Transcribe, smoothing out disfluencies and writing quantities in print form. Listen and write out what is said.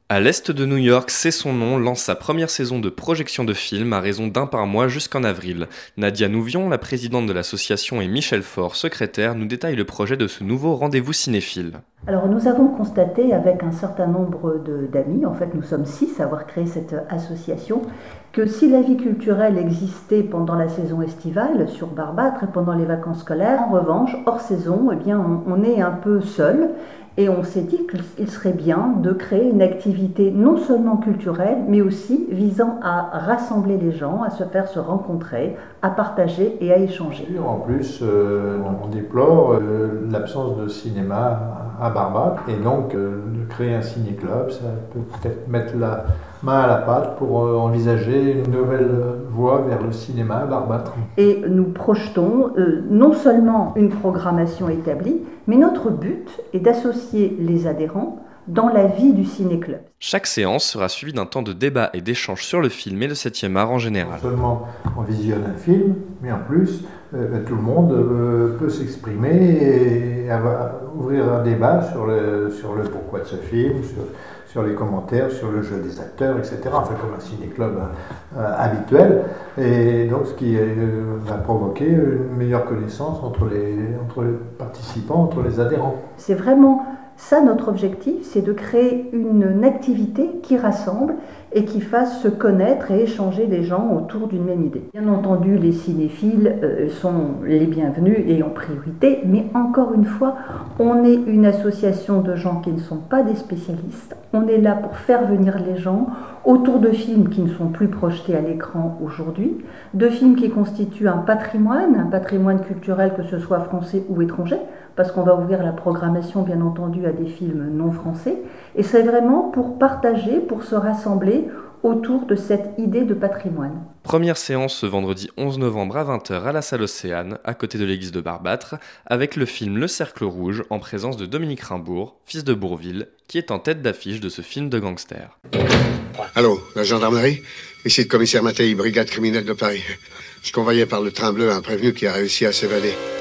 À l'est de New York, C'est son nom lance sa première saison de projection de films à raison d'un par mois jusqu'en avril. Nadia Nouvion, la présidente de l'association, et Michel Faure, secrétaire, nous détaillent le projet de ce nouveau rendez-vous cinéphile. Alors nous avons constaté avec un certain nombre d'amis, en fait nous sommes 6 à avoir créé cette association, que si la vie culturelle existait pendant la saison estivale sur Barbâtre et pendant les vacances scolaires, en revanche, hors saison, eh bien, on est un peu seul. Et on s'est dit qu'il serait bien de créer une activité non seulement culturelle, mais aussi visant à rassembler les gens, à se faire se rencontrer, à partager et à échanger. En plus, on déplore l'absence de cinéma à Barbâtre et donc de créer un ciné-club, ça peut peut-être mettre la main à la pâte pour envisager une nouvelle voie vers le cinéma à Barbâtre. Et nous projetons non seulement une programmation établie, mais notre but est d'associer les adhérents dans la vie du ciné-club. Chaque séance sera suivie d'un temps de débat et d'échange sur le film et le 7e art en général. Non seulement on visionne un film, mais en plus tout le monde peut s'exprimer et ouvrir un débat sur le pourquoi de ce film, sur les commentaires, sur le jeu des acteurs, etc. Enfin, comme un ciné-club habituel. Et donc, ce qui va provoquer une meilleure connaissance entre les participants, entre les adhérents. C'est vraiment ça notre objectif, c'est de créer une activité qui rassemble et qui fasse se connaître et échanger les gens autour d'une même idée. Bien entendu, les cinéphiles sont les bienvenus et en priorité, mais encore une fois, on est une association de gens qui ne sont pas des spécialistes. On est là pour faire venir les gens autour de films qui ne sont plus projetés à l'écran aujourd'hui, de films qui constituent un patrimoine culturel, que ce soit français ou étranger, parce qu'on va ouvrir la programmation bien entendu à des films non français, et c'est vraiment pour partager, pour se rassembler autour de cette idée de patrimoine. Première séance ce vendredi 11 novembre à 20h à la salle Océane, à côté de l'église de Barbâtre, avec le film Le Cercle Rouge, en présence de Dominique Rimbourg, fils de Bourville, qui est en tête d'affiche de ce film de gangster. Allô, la gendarmerie? Ici le commissaire Mattei, brigade criminelle de Paris. Je convoyais par le train bleu un prévenu qui a réussi à s'évader.